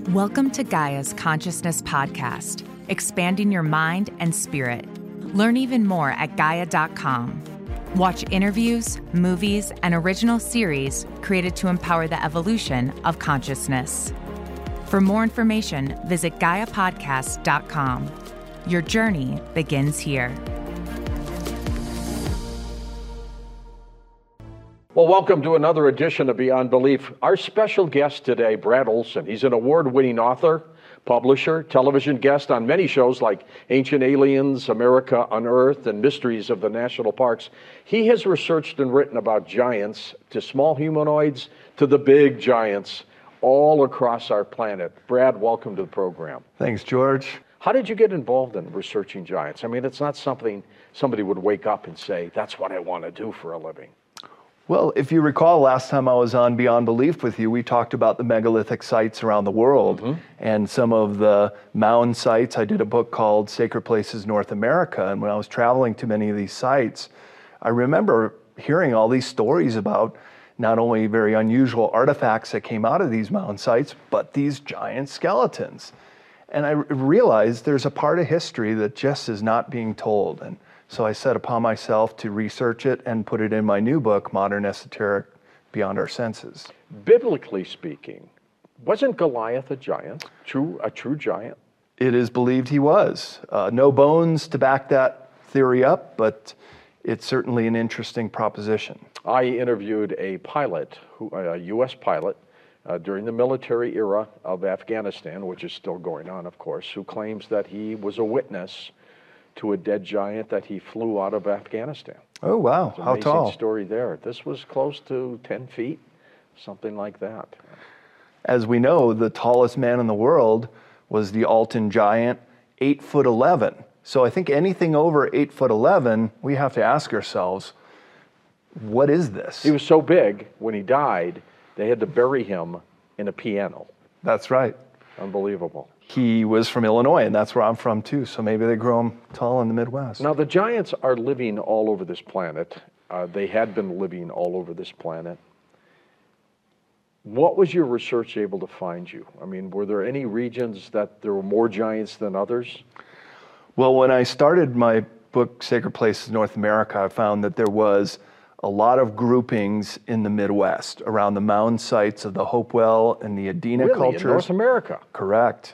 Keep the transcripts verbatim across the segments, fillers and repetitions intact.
Welcome to Gaia's Consciousness Podcast, expanding your mind and spirit. Learn even more at Gaia dot com. Watch interviews, movies, and original series created to empower the evolution of consciousness. For more information, visit Gaia Podcast dot com. Your journey begins here. Well, welcome to another edition of Beyond Belief. Our special guest today, Brad Olson. He's an award-winning author, publisher, television guest on many shows like Ancient Aliens, America Unearthed, and Mysteries of the National Parks. He has researched and written about giants, to small humanoids, to the big giants, all across our planet. Brad, welcome to the program. Thanks, George. How did you get involved in researching giants? I mean, it's not something somebody would wake up and say, that's what I want to do for a living. Well, if you recall, last time I was on Beyond Belief with you, we talked about the megalithic sites around the world mm-hmm. and some of the mound sites. I did a book called Sacred Places North America, and when I was traveling to many of these sites, I remember hearing all these stories about not only very unusual artifacts that came out of these mound sites, but these giant skeletons. And I realized there's a part of history that just is not being told. And so I set upon myself to research it and put it in my new book, Modern Esoteric Beyond Our Senses. Biblically speaking, wasn't Goliath a giant, true, a true giant? It is believed he was. Uh, no bones to back that theory up, but it's certainly an interesting proposition. I interviewed a pilot, who, a U S pilot, uh, during the military era of Afghanistan, which is still going on, of course, who claims that he was a witness to a dead giant that he flew out of Afghanistan. Oh, wow. How tall? Amazing story there. This was close to ten feet, something like that. As we know, the tallest man in the world was the Alton giant, eight foot eleven. So I think anything over eight foot eleven, we have to ask ourselves, what is this? He was so big, when he died, they had to bury him in a piano. That's right. Unbelievable. He was from Illinois, and that's where I'm from too, so maybe they grow them tall in the Midwest. Now, the giants are living all over this planet. Uh, they had been living all over this planet. What was your research able to find you? I mean, were there any regions that there were more giants than others? Well, when I started my book, Sacred Places North America, I found that there was a lot of groupings in the Midwest around the mound sites of the Hopewell and the Adena really? cultures. In North America? Correct.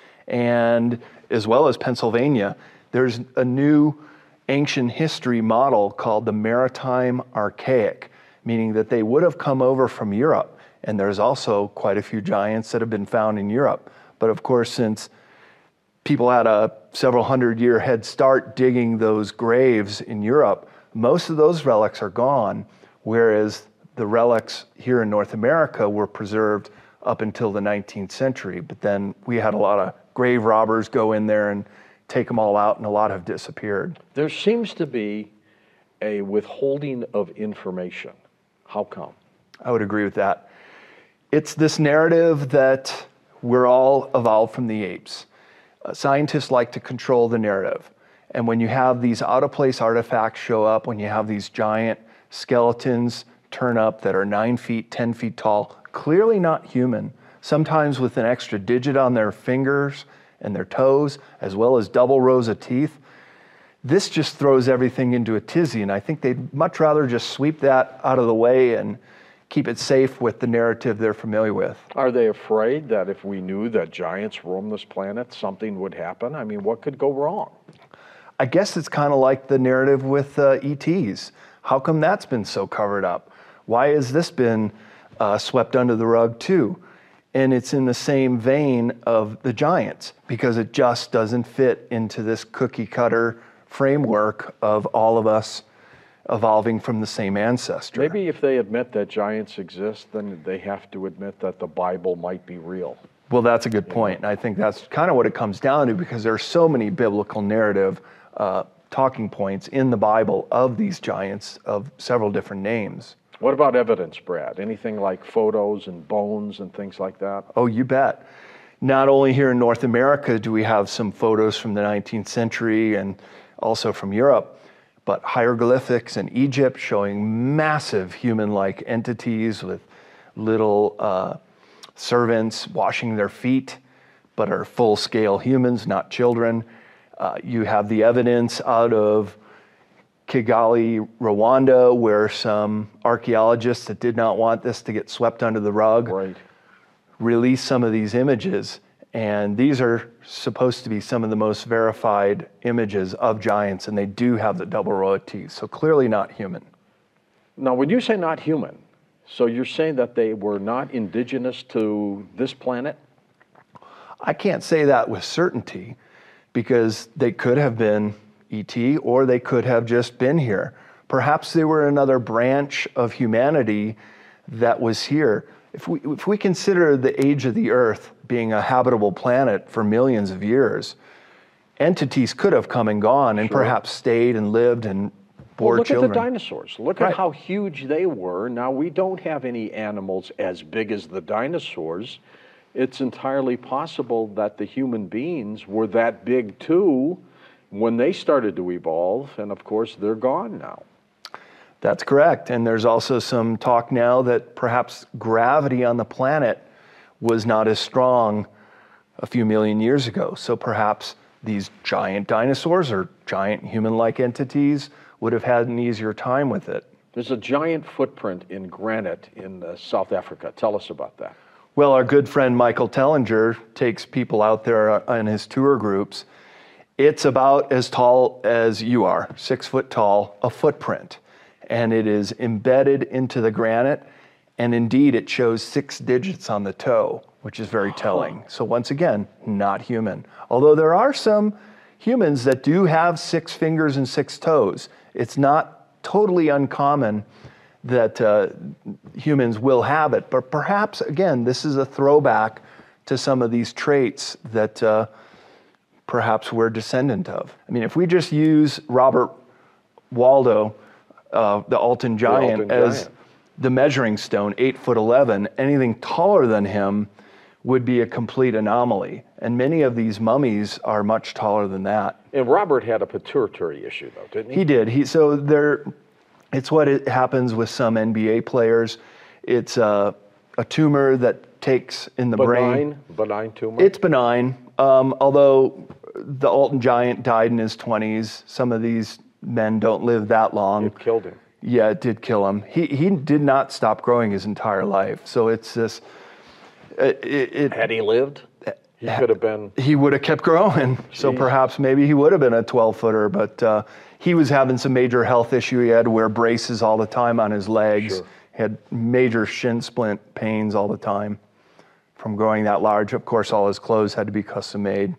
And as well as Pennsylvania, there's a new ancient history model called the Maritime Archaic, meaning that they would have come over from Europe. And there's also quite a few giants that have been found in Europe. But of course, since people had a several hundred year head start digging those graves in Europe, most of those relics are gone, whereas the relics here in North America were preserved up until the nineteenth century. But then we had a lot of grave robbers go in there and take them all out, and a lot have disappeared. There seems to be a withholding of information. How come? I would agree with that. It's this narrative that we're all evolved from the apes. Uh, scientists like to control the narrative. And when you have these out-of-place artifacts show up, when you have these giant skeletons turn up that are nine feet, ten feet tall, clearly not human, sometimes with an extra digit on their fingers and their toes, as well as double rows of teeth, this just throws everything into a tizzy. And I think they'd much rather just sweep that out of the way and keep it safe with the narrative they're familiar with. Are they afraid that if we knew that giants roam this planet, something would happen? I mean, what could go wrong? I guess it's kind of like the narrative with uh, E Ts. How come that's been so covered up? Why has this been uh, swept under the rug too? And it's in the same vein of the giants, because it just doesn't fit into this cookie cutter framework of all of us evolving from the same ancestor. Maybe if they admit that giants exist, then they have to admit that the Bible might be real. Well, that's a good point. And I think that's kind of what it comes down to, because there are so many biblical narrative uh, talking points in the Bible of these giants of several different names. What about evidence, Brad? Anything like photos and bones and things like that? Oh, you bet. Not only here in North America do we have some photos from the nineteenth century and also from Europe, but hieroglyphics in Egypt showing massive human-like entities with little uh, servants washing their feet, but are full-scale humans, not children. Uh, you have the evidence out of Kigali, Rwanda, where some archaeologists that did not want this to get swept under the rug Right. released some of these images. And these are supposed to be some of the most verified images of giants, and they do have the double row of teeth, so clearly not human. Now, when you say not human, so you're saying that they were not indigenous to this planet? I can't say that with certainty, because they could have been E T or they could have just been here. Perhaps they were another branch of humanity that was here. If we, if we consider the age of the Earth being a habitable planet for millions of years, entities could have come and gone and Sure. perhaps stayed and lived and bore Well, look children. at the dinosaurs. Look Right. at how huge they were. Now, we don't have any animals as big as the dinosaurs. It's entirely possible that the human beings were that big too when they started to evolve, and of course, they're gone now. That's correct. And there's also some talk now that perhaps gravity on the planet was not as strong a few million years ago. So perhaps these giant dinosaurs or giant human-like entities would have had an easier time with it. There's a giant footprint in granite in uh, South Africa. Tell us about that. Well, our good friend Michael Tellinger takes people out there on his tour groups. It's about as tall as you are, six foot tall, a footprint. And it is embedded into the granite. And indeed, it shows six digits on the toe, which is very telling. So once again, not human. Although there are some humans that do have six fingers and six toes. It's not totally uncommon that uh, humans will have it. But perhaps, again, this is a throwback to some of these traits that uh, perhaps we're descendant of. I mean, if we just use Robert Waldo, uh, the Alton Giant, Alton as Giant. the measuring stone, eight foot eleven, anything taller than him would be a complete anomaly. And many of these mummies are much taller than that. And Robert had a pituitary issue, though, didn't he? He did. He so there. It's what it happens with some N B A players. It's a, a tumor that takes in the brain. Benign, benign tumor. It's benign. Um, although the Alton Giant died in his twenties. Some of these men don't live that long. It killed him. Yeah, it did kill him. He he did not stop growing his entire life. So it's this. It, it, Had he lived, he could have been. he would have kept growing. So Jeez. perhaps maybe he would have been a twelve footer, but uh, he was having some major health issue. He had to wear braces all the time on his legs. Sure. He had major shin splint pains all the time from growing that large. Of course, all his clothes had to be custom made.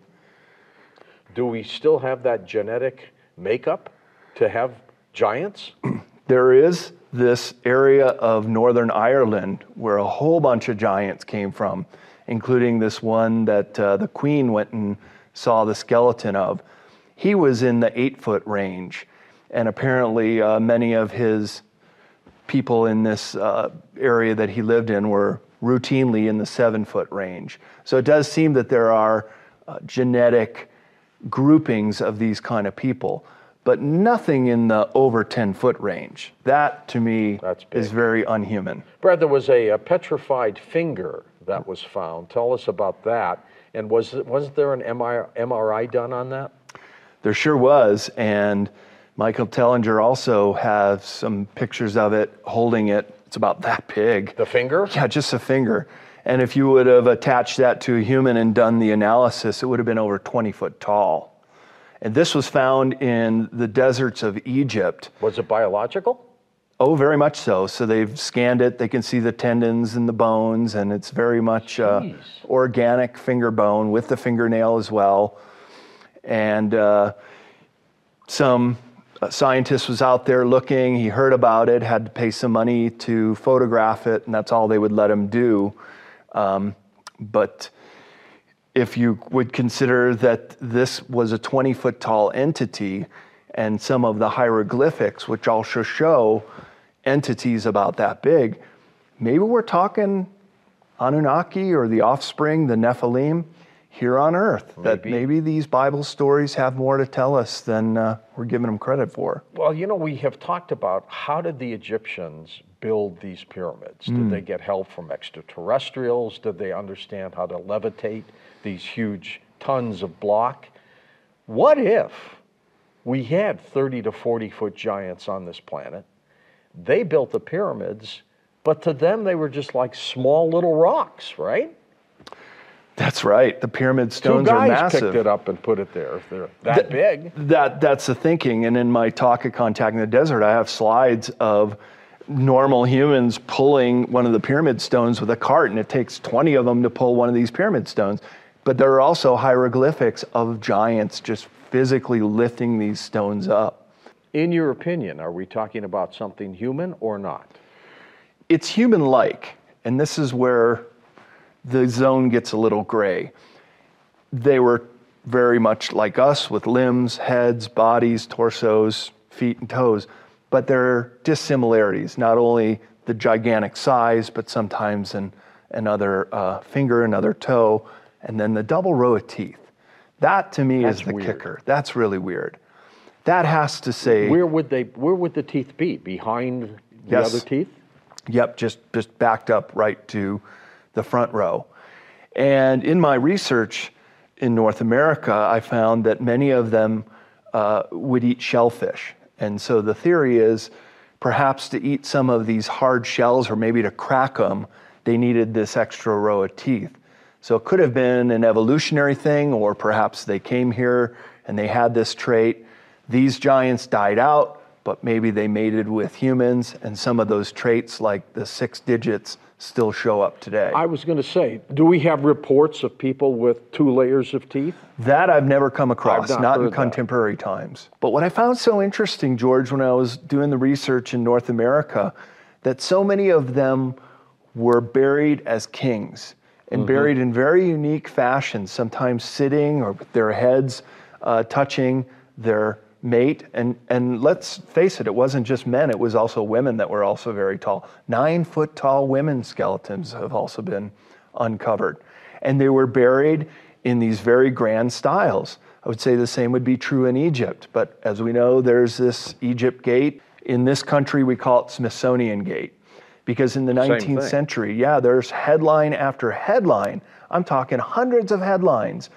Do we still have that genetic makeup to have giants? There is this area of Northern Ireland where a whole bunch of giants came from, including this one that uh, the Queen went and saw the skeleton of. He was in the eight foot range, and apparently uh, many of his people in this uh, area that he lived in were routinely in the seven foot range. So it does seem that there are uh, genetic groupings of these kind of people, but nothing in the over ten foot range. That, to me, That's big. is very unhuman. Brad, there was a, a petrified finger that was found. Tell us about that. And was wasn't there an M R I done on that? There sure was, and Michael Tellinger also has some pictures of it, holding it. It's about that big. The finger? Yeah, just a finger. And if you would have attached that to a human and done the analysis, it would have been over twenty foot tall. And this was found in the deserts of Egypt. Was it biological? Oh, very much so. So they've scanned it. They can see the tendons and the bones, and it's very much uh, Jeez. organic finger bone with the fingernail as well. And uh, some uh, scientist was out there looking. He heard about it, had to pay some money to photograph it, and that's all they would let him do. Um, but if you would consider that this was a twenty foot tall entity, and some of the hieroglyphics, which also show entities about that big, maybe we're talking Anunnaki or the offspring, the Nephilim, here on Earth. That Maybe. maybe these Bible stories have more to tell us than uh, we're giving them credit for. Well, you know, we have talked about how did the Egyptians build these pyramids? Mm. Did they get help from extraterrestrials? Did they understand how to levitate these huge tons of block? What if we had thirty to forty foot giants on this planet? They built the pyramids, but to them they were just like small little rocks, right? That's right. The pyramid stones Two are guys massive. picked it up and put it there. If they're that Th- big. That that's the thinking. And in my talk at Contacting the Desert, I have slides of normal humans pulling one of the pyramid stones with a cart, and it takes twenty of them to pull one of these pyramid stones. But there are also hieroglyphics of giants just physically lifting these stones up. In your opinion, are we talking about something human or not? It's human-like, and this is where the zone gets a little gray. They were very much like us with limbs, heads, bodies, torsos, feet, and toes, but there are dissimilarities, not only the gigantic size, but sometimes an, another uh, finger, another toe, and then the double row of teeth. That to me That's is the weird. kicker. That's really weird. That has to say... Where would they? Where would the teeth be? Behind the Yes. other teeth? Yep, just, just backed up right to the front row. And in my research in North America, I found that many of them uh, would eat shellfish. And so the theory is perhaps to eat some of these hard shells, or maybe to crack them, they needed this extra row of teeth. So it could have been an evolutionary thing, or perhaps they came here and they had this trait. These giants died out, but maybe they mated with humans, and some of those traits, like the six digits, still show up today. I was going to say, do we have reports of people with two layers of teeth? That I've never come across, I've not not in heard that. contemporary times. But what I found so interesting, George, when I was doing the research in North America, that so many of them were buried as kings, and mm-hmm. buried in very unique fashions, sometimes sitting or with their heads uh, touching their mate. And, and let's face it, it wasn't just men, it was also women that were also very tall. Nine foot tall women's skeletons have also been uncovered. And they were buried in these very grand styles. I would say the same would be true in Egypt. But as we know, there's this Egypt gate. In this country, we call it Smithsonian Gate. Because in the nineteenth century, yeah, there's headline after headline. I'm talking hundreds of headlines.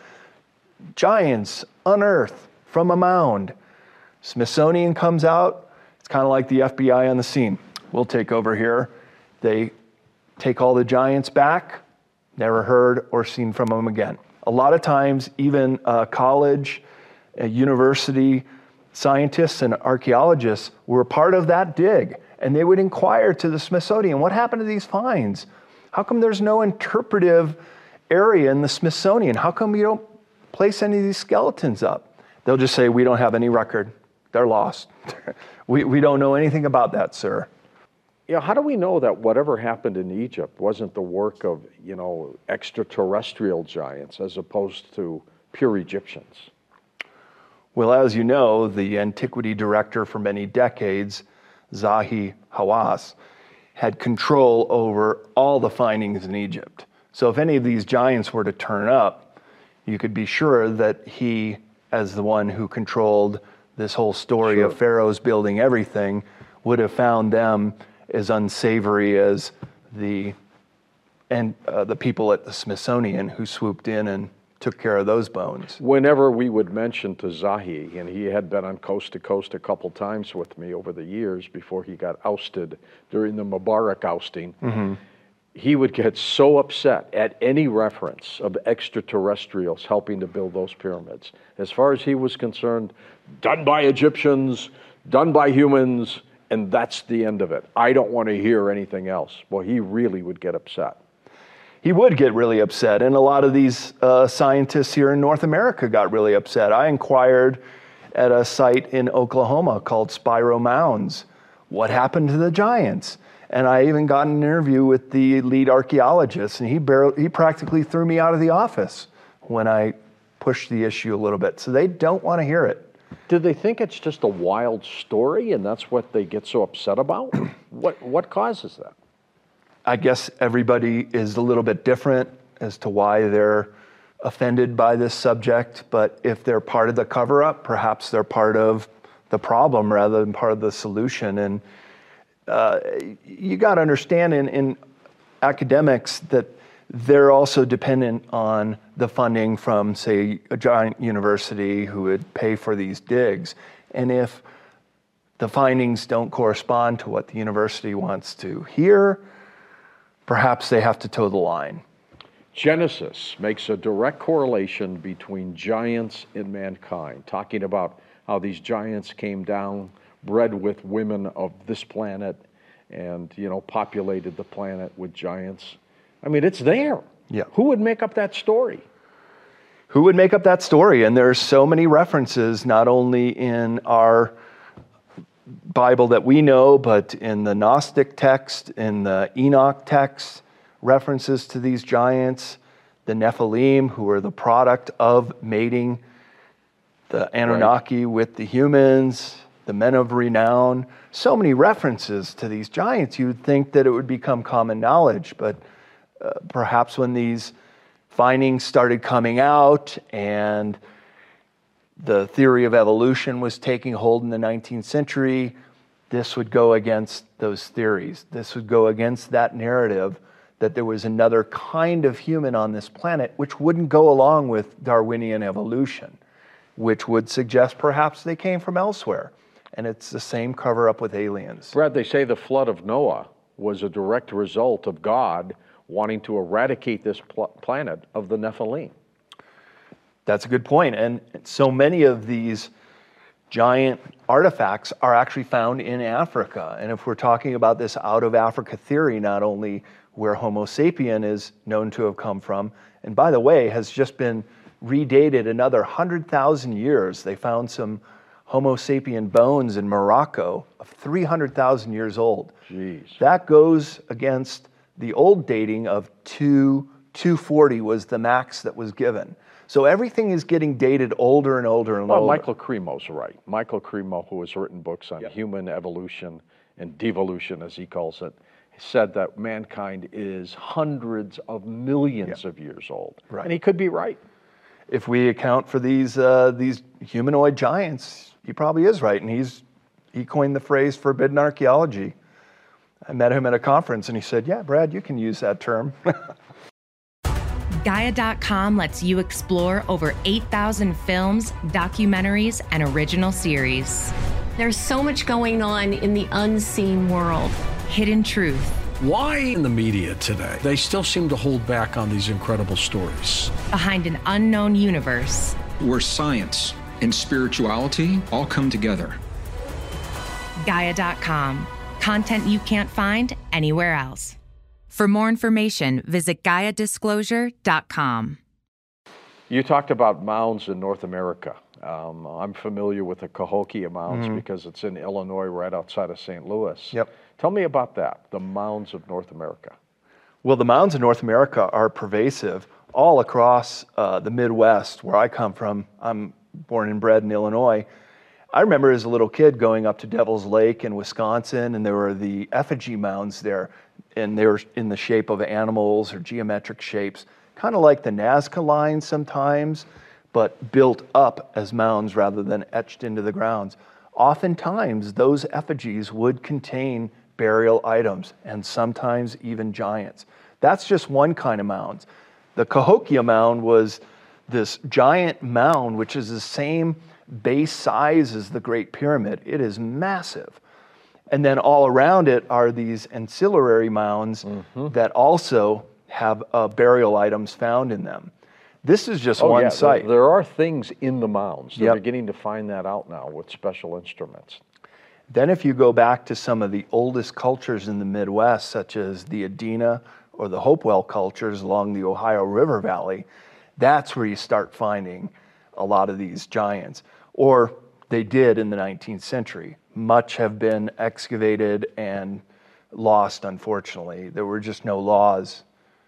Giants unearthed from a mound. Smithsonian comes out. It's kind of like the F B I on the scene. We'll take over here. They take all the giants back. Never heard or seen from them again. A lot of times, even uh, college, uh, university scientists and archaeologists were part of that dig. And they would inquire to the Smithsonian, what happened to these finds? How come there's no interpretive area in the Smithsonian? How come you don't place any of these skeletons up? They'll just say, we don't have any record. They're lost. we, we don't know anything about that, sir. Yeah, how do we know that whatever happened in Egypt wasn't the work of, you know, extraterrestrial giants as opposed to pure Egyptians? Well, as you know, the antiquity director for many decades, Zahi Hawass, had control over all the findings in Egypt. So if any of these giants were to turn up, you could be sure that he, as the one who controlled this whole story sure. of pharaohs building everything, would have found them as unsavory as the and uh, the people at the Smithsonian who swooped in and took care of those bones. Whenever we would mention to Zahi, and he had been on Coast to Coast a couple times with me over the years before he got ousted during the Mubarak ousting, mm-hmm. he would get so upset at any reference of extraterrestrials helping to build those pyramids. As far as he was concerned, done by Egyptians, done by humans, and that's the end of it. I don't want to hear anything else. Well, he really would get upset. He would get really upset, and a lot of these uh, scientists here in North America got really upset. I inquired at a site in Oklahoma called Spiro Mounds. What happened to the giants? And I even got an interview with the lead archaeologist, and he barely, he practically threw me out of the office when I pushed the issue a little bit. So they don't want to hear it. Do they think it's just a wild story, and that's what they get so upset about? What what causes that? I guess everybody is a little bit different as to why they're offended by this subject, but if they're part of the cover-up, perhaps they're part of the problem rather than part of the solution. And uh, you got to understand in, in academics that they're also dependent on the funding from, say, a giant university who would pay for these digs. And if the findings don't correspond to what the university wants to hear, perhaps they have to toe the line. Genesis makes a direct correlation between giants and mankind, talking about how these giants came down, bred with women of this planet, and, you know, populated the planet with giants. I mean, it's there. Yeah. Who would make up that story? Who would make up that story? And there's so many references, not only in our Bible that we know, but in the Gnostic text, in the Enoch text, references to these giants, the Nephilim, who are the product of mating the Anunnaki right. with the humans, the men of renown. So many references to these giants. You would think that it would become common knowledge, but uh, perhaps when these findings started coming out and the theory of evolution was taking hold in the nineteenth century, this would go against those theories. This would go against that narrative that there was another kind of human on this planet, which wouldn't go along with Darwinian evolution, which would suggest perhaps they came from elsewhere. And it's the same cover-up with aliens. Brad, they say the flood of Noah was a direct result of God wanting to eradicate this pl- planet of the Nephilim. That's a good point. And so many of these giant artifacts are actually found in Africa. And if we're talking about this out of Africa theory, not only where Homo sapien is known to have come from, and by the way, has just been redated another one hundred thousand years. They found some Homo sapien bones in Morocco of three hundred thousand years old. Jeez. That goes against the old dating of two, two forty was the max that was given. So everything is getting dated older and older and well, older. Michael Cremo's right. Michael Cremo, who has written books on yep. human evolution and devolution, as he calls it, said that mankind is hundreds of millions yep. of years old. Right. And he could be right. If we account for these uh, these humanoid giants, he probably is right. And he's he coined the phrase forbidden archaeology. I met him at a conference and he said, yeah, Brad, you can use that term. Gaia dot com lets you explore over eight thousand films, documentaries, and original series. There's so much going on in the unseen world. Hidden truth. Why in the media today, they still seem to hold back on these incredible stories? Behind an unknown universe. Where science and spirituality all come together. Gaia dot com. Content you can't find anywhere else. For more information, visit Gaia Disclosure dot com. You talked about mounds in North America. Um, I'm familiar with the Cahokia Mounds mm-hmm. because it's in Illinois, right outside of Saint Louis. Yep. Tell me about that, the mounds of North America. Well, the mounds of North America are pervasive all across uh, the Midwest, where I come from. I'm born and bred in Illinois. I remember as a little kid going up to Devil's Lake in Wisconsin, and there were the effigy mounds there, and they were in the shape of animals or geometric shapes, kind of like the Nazca lines sometimes, but built up as mounds rather than etched into the grounds. Oftentimes, those effigies would contain burial items, and sometimes even giants. That's just one kind of mounds. The Cahokia mound was this giant mound, which is the same base size as the Great Pyramid. It is massive. And then all around it are these ancillary mounds mm-hmm. that also have uh, burial items found in them. This is just oh, one yeah. site. There, there are things in the mounds. They're yep. beginning to find that out now with special instruments. Then if you go back to some of the oldest cultures in the Midwest, such as the Adena or the Hopewell cultures along the Ohio River Valley, that's where you start finding a lot of these giants. Or they did in the nineteenth century. Much have been excavated and lost, unfortunately. There were just no laws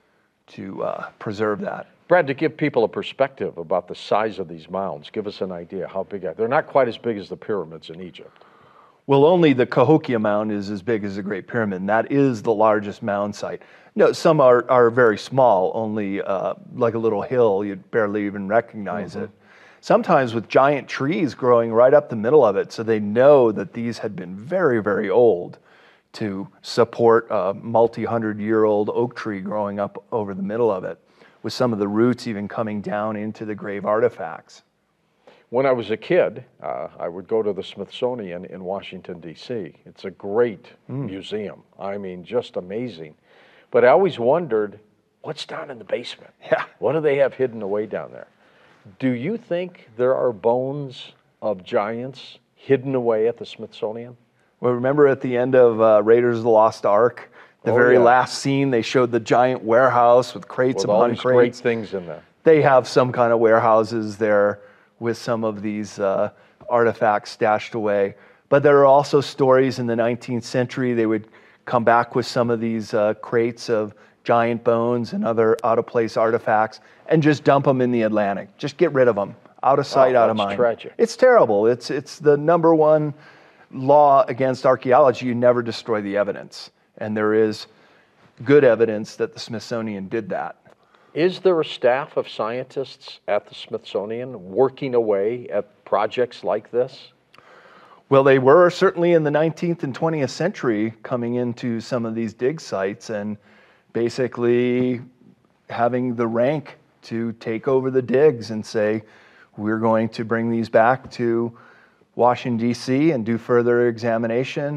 to uh, preserve that. Brad, to give people a perspective about the size of these mounds, give us an idea how big are they? They're not quite as big as the pyramids in Egypt. Well, only the Cahokia Mound is as big as the Great Pyramid, and that is the largest mound site. No, some are, are very small, only uh, like a little hill. You'd barely even recognize mm-hmm. it. Sometimes with giant trees growing right up the middle of it, so they know that these had been very, very old to support a multi-hundred-year-old oak tree growing up over the middle of it, with some of the roots even coming down into the grave artifacts. When I was a kid, uh, I would go to the Smithsonian in Washington, D C It's a great mm. museum. I mean, just amazing. But I always wondered, what's down in the basement? Yeah. What do they have hidden away down there? Do you think there are bones of giants hidden away at the Smithsonian? Well, remember at the end of uh, Raiders of the Lost Ark, the oh, very yeah. last scene, they showed the giant warehouse with crates with upon all these crates. great things in there. They have some kind of warehouses there with some of these uh, artifacts stashed away. But there are also stories in the nineteenth century, they would come back with some of these uh, crates of giant bones and other out-of-place artifacts and just dump them in the Atlantic. Just get rid of them. Out of sight, oh, out of that's mind. Tragic. It's terrible. It's, it's the number one law against archaeology. You never destroy the evidence. And there is good evidence that the Smithsonian did that. Is there a staff of scientists at the Smithsonian working away at projects like this? Well, they were certainly in the nineteenth and twentieth century coming into some of these dig sites and basically having the rank to take over the digs and say, we're going to bring these back to Washington, D C and do further examination.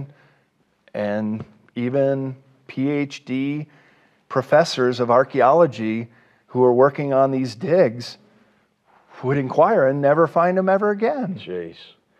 And even P H D professors of archaeology who are working on these digs would inquire and never find them ever again. Jeez.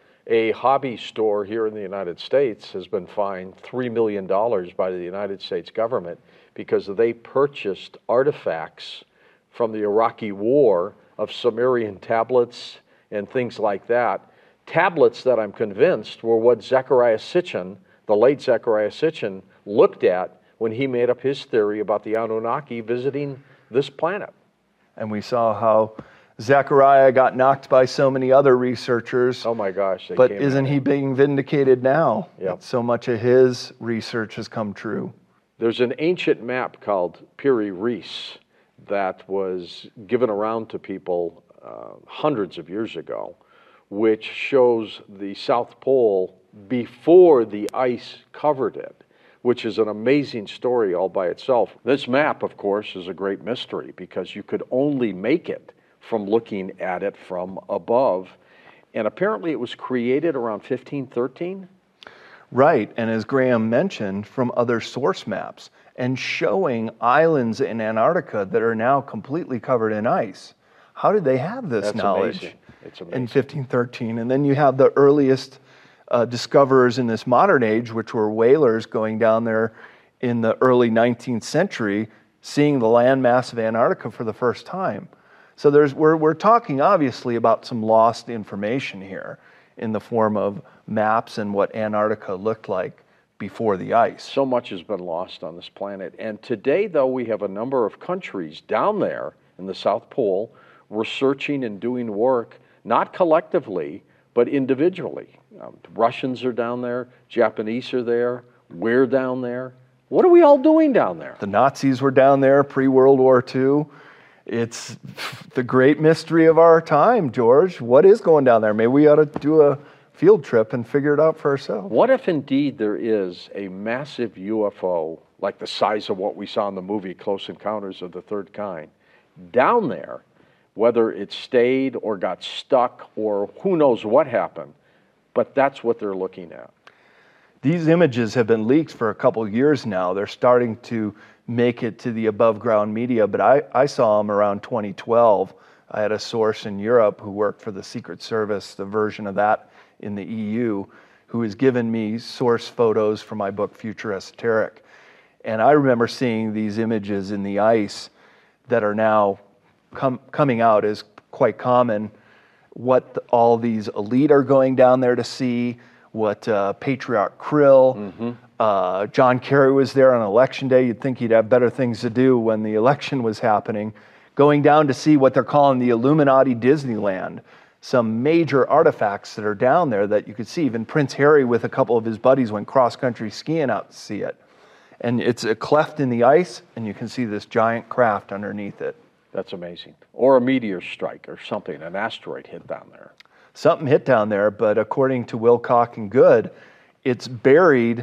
A hobby store here in the United States has been fined three million dollars by the United States government because they purchased artifacts from the Iraqi war of Sumerian tablets and things like that. Tablets that I'm convinced were what Zecharia Sitchin, the late Zecharia Sitchin, looked at when he made up his theory about the Anunnaki visiting this planet. And we saw how Zecharia got knocked by so many other researchers. Oh my gosh. But isn't he being vindicated now? Yep. So much of his research has come true. There's an ancient map called Piri Reis that was given around to people uh, hundreds of years ago, which shows the South Pole before the ice covered it, which is an amazing story all by itself. This map, of course, is a great mystery because you could only make it from looking at it from above. And apparently it was created around fifteen thirteen. Right, and as Graham mentioned, from other source maps, and showing islands in Antarctica that are now completely covered in ice. How did they have this That's knowledge amazing. It's amazing. in fifteen thirteen? And then you have the earliest uh, discoverers in this modern age, which were whalers going down there in the early nineteenth century, seeing the landmass of Antarctica for the first time. So there's, we're, we're talking obviously about some lost information here in the form of maps and what Antarctica looked like before the ice. So much has been lost on this planet. And today, though, we have a number of countries down there in the South Pole researching and doing work, not collectively, but individually. Um, the Russians are down there, Japanese are there, we're down there. What are we all doing down there? The Nazis were down there pre-World War Two. It's the great mystery of our time, George. What is going down there? Maybe we ought to do a field trip and figure it out for ourselves. What if indeed there is a massive U F O, like the size of what we saw in the movie Close Encounters of the Third Kind, down there, whether it stayed or got stuck or who knows what happened, but that's what they're looking at. These images have been leaked for a couple of years now. They're starting to make it to the above ground media, but I, I saw them around twenty twelve. I had a source in Europe who worked for the Secret Service, the version of that in the E U, who has given me source photos for my book, Future Esoteric. And I remember seeing these images in the ice that are now com- coming out as quite common, what the, all these elite are going down there to see, what uh, Patriarch Krill, mm-hmm. uh, John Kerry was there on election day. You'd think he'd have better things to do when the election was happening, going down to see what they're calling the Illuminati Disneyland, some major artifacts that are down there that you could see. Even Prince Harry with a couple of his buddies went cross-country skiing out to see it. And it's a cleft in the ice, and you can see this giant craft underneath it. That's amazing. Or a meteor strike or something, an asteroid hit down there. Something hit down there, but according to Wilcock and Good, it's buried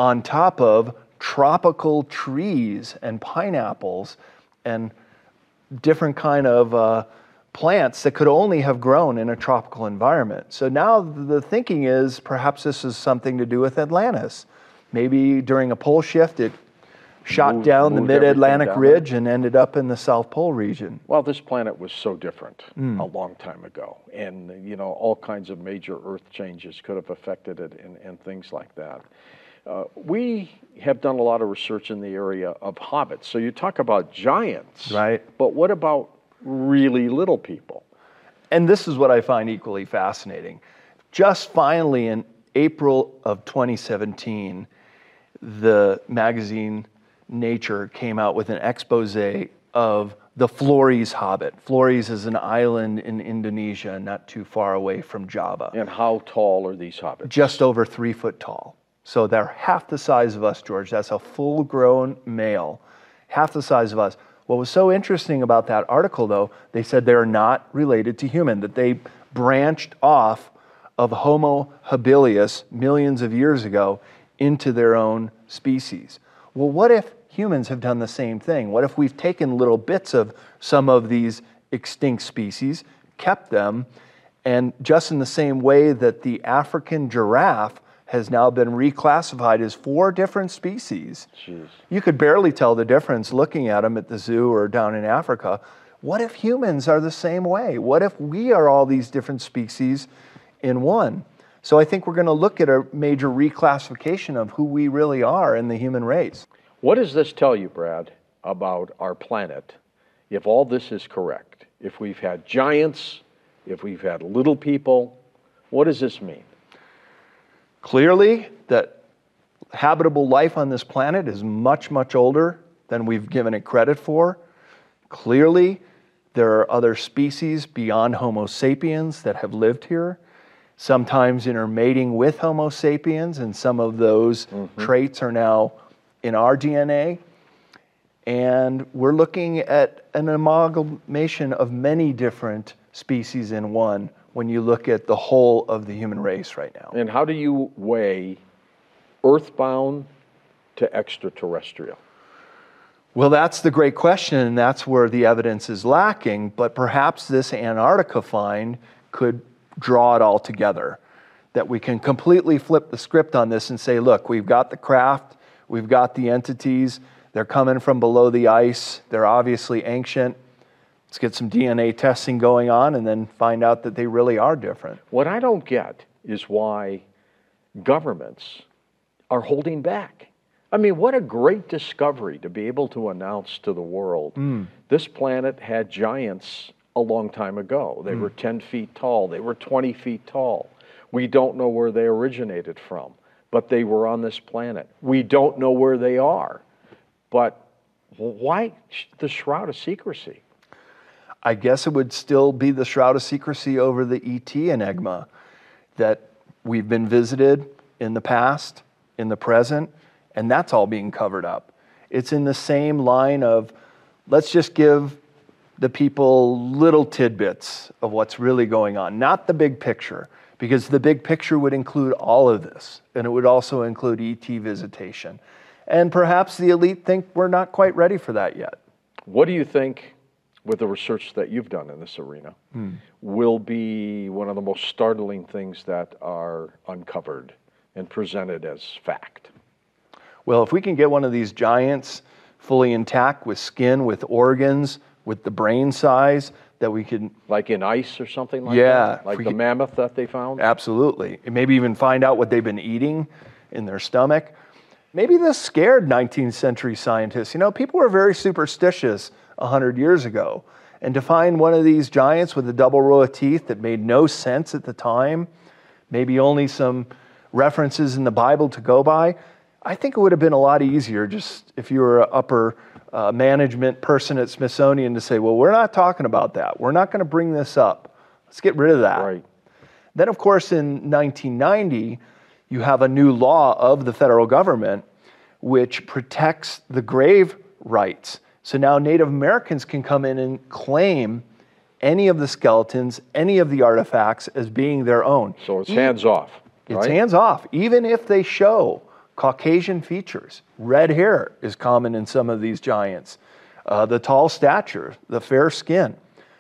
on top of tropical trees and pineapples and different kind of uh, plants that could only have grown in a tropical environment. So now the thinking is perhaps this is something to do with Atlantis. Maybe during a pole shift it shot Moved- down the moved everything mid-Atlantic down ridge and ended up in the South Pole region. Well, this planet was so different a long time ago. And, you know, all kinds of major Earth changes could have affected it and, and things like that. Uh, we have done a lot of research in the area of hobbits. So you talk about giants. Right. But what about really little people? And this is what I find equally fascinating. Just finally in April of twenty seventeen, the magazine Nature came out with an expose of the Flores Hobbit. Flores is an island in Indonesia, not too far away from Java. And how tall are these hobbits? Just over three foot tall. So they're half the size of us, George. That's a full-grown male, half the size of us. What was so interesting about that article, though, they said they're not related to human, that they branched off of Homo habilis millions of years ago into their own species. Well, what if humans have done the same thing? What if we've taken little bits of some of these extinct species, kept them, and just in the same way that the African giraffe has now been reclassified as four different species. Jeez. You could barely tell the difference looking at them at the zoo or down in Africa. What if humans are the same way? What if we are all these different species in one? So I think we're going to look at a major reclassification of who we really are in the human race. What does this tell you, Brad, about our planet, if all this is correct? If we've had giants, if we've had little people, what does this mean? Clearly, that habitable life on this planet is much, much older than we've given it credit for. Clearly, there are other species beyond Homo sapiens that have lived here, sometimes intermating with Homo sapiens, and some of those mm-hmm. traits are now in our D N A. And we're looking at an amalgamation of many different species in one when you look at the whole of the human race right now. And how do you weigh earthbound to extraterrestrial? Well, that's the great question, and that's where the evidence is lacking, but perhaps this Antarctica find could draw it all together, that we can completely flip the script on this and say, look, we've got the craft, we've got the entities, they're coming from below the ice, they're obviously ancient. Let's get some D N A testing going on and then find out that they really are different. What I don't get is why governments are holding back. I mean, what a great discovery to be able to announce to the world. Mm. This planet had giants a long time ago. They mm. were ten feet tall. They were twenty feet tall. We don't know where they originated from, but they were on this planet. We don't know where they are. But why the shroud of secrecy? I guess it would still be the shroud of secrecy over the E T enigma, that we've been visited in the past, in the present, and that's all being covered up. It's in the same line of, let's just give the people little tidbits of what's really going on, not the big picture, because the big picture would include all of this, and it would also include E T visitation. And perhaps the elite think we're not quite ready for that yet. What do you think, with the research that you've done in this arena, hmm. will be one of the most startling things that are uncovered and presented as fact? Well, if we can get one of these giants fully intact with skin, with organs, with the brain size, that we can... Like in ice or something like yeah, that? Like the can, mammoth that they found? Absolutely. And maybe even find out what they've been eating in their stomach. Maybe this scared nineteenth century scientists. You know, people were very superstitious one hundred years ago. And to find one of these giants with a double row of teeth that made no sense at the time, maybe only some references in the Bible to go by, I think it would have been a lot easier just if you were an upper uh, management person at Smithsonian to say, well, we're not talking about that. We're not going to bring this up. Let's get rid of that. Right. Then, of course, in nineteen ninety, you have a new law of the federal government which protects the grave rights. So now Native Americans can come in and claim any of the skeletons, any of the artifacts as being their own. So it's hands off, right? It's hands off, even if they show Caucasian features. Red hair is common in some of these giants. Uh, the tall stature, the fair skin.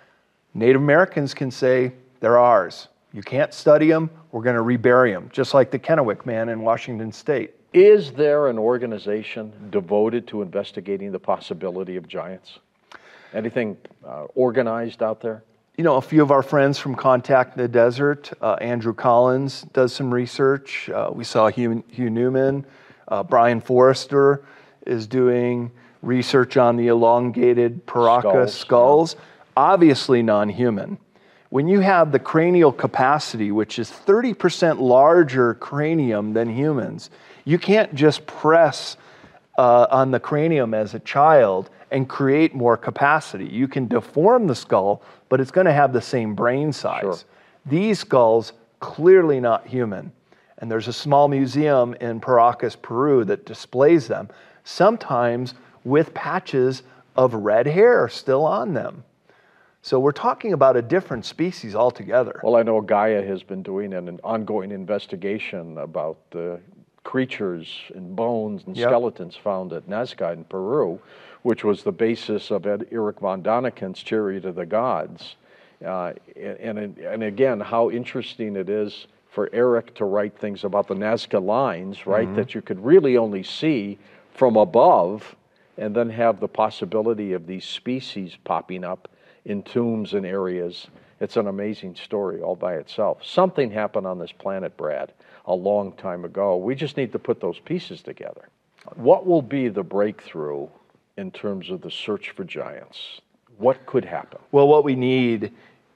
Native Americans can say, they're ours. You can't study them, we're going to rebury them, just like the Kennewick man in Washington State. Is there an organization devoted to investigating the possibility of giants? Anything uh, organized out there? You know, a few of our friends from Contact in the Desert, uh, Andrew Collins does some research. Uh, we saw Hugh, Hugh Newman. Uh, Brian Forrester is doing research on the elongated Paracas Skulls, skulls, yeah. Obviously non-human. When you have the cranial capacity, which is thirty percent larger cranium than humans, you can't just press uh, on the cranium as a child and create more capacity. You can deform the skull, but it's going to have the same brain size. Sure. These skulls, clearly not human. And there's a small museum in Paracas, Peru that displays them, sometimes with patches of red hair still on them. So we're talking about a different species altogether. Well, I know Gaia has been doing an, an ongoing investigation about the creatures and bones and Yep. skeletons found at Nazca in Peru, which was the basis of Ed, Erich von Daniken's Chariot of the Gods. Uh, and, and, and again, how interesting it is for Eric to write things about the Nazca lines, right, mm-hmm. that you could really only see from above, and then have the possibility of these species popping up in tombs and areas. It's an amazing story all by itself. Something happened on this planet, Brad, a long time ago. We just need to put those pieces together. What will be the breakthrough in terms of the search for giants? What could happen? Well, what we need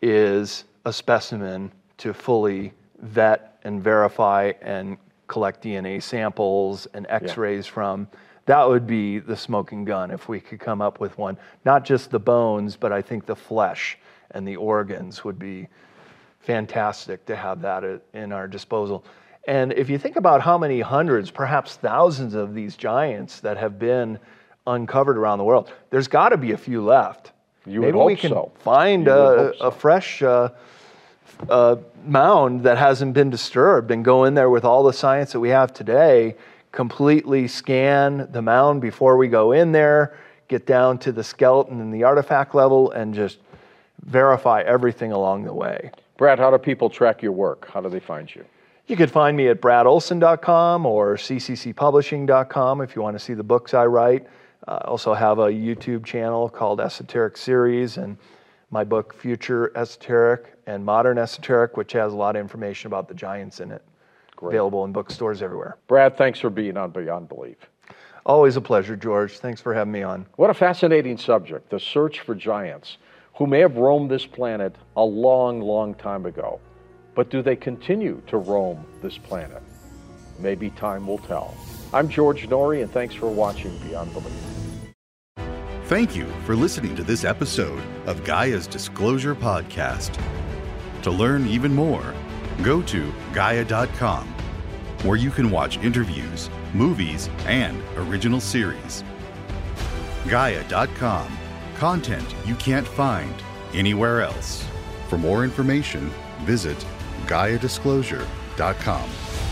is a specimen to fully vet and verify and collect D N A samples and X-rays yeah. from. That would be the smoking gun if we could come up with one. Not just the bones, but I think the flesh and the organs would be fantastic to have that in our disposal. And if you think about how many hundreds, perhaps thousands of these giants that have been uncovered around the world, there's got to be a few left. You Maybe would hope we can so. find You a, would hope so. a fresh uh, uh, mound that hasn't been disturbed and go in there with all the science that we have today, completely scan the mound before we go in there, get down to the skeleton and the artifact level, and just verify everything along the way. Brad, how do people track your work? How do they find you? You could find me at brad olson dot com or c c c publishing dot com if you want to see the books I write. I uh, also have a YouTube channel called Esoteric Series, and my book Future Esoteric and Modern Esoteric, which has a lot of information about the giants in it. Great. Available in bookstores everywhere. Brad, thanks for being on Beyond Belief. Always a pleasure, George. Thanks for having me on. What a fascinating subject, the search for giants, who may have roamed this planet a long, long time ago. But do they continue to roam this planet? Maybe time will tell. I'm George Noory, and thanks for watching Beyond Belief. Thank you for listening to this episode of Gaia's Disclosure Podcast. To learn even more, go to Gaia dot com, where you can watch interviews, movies, and original series. Gaia dot com, content you can't find anywhere else. For more information, visit Gaia Disclosure dot com.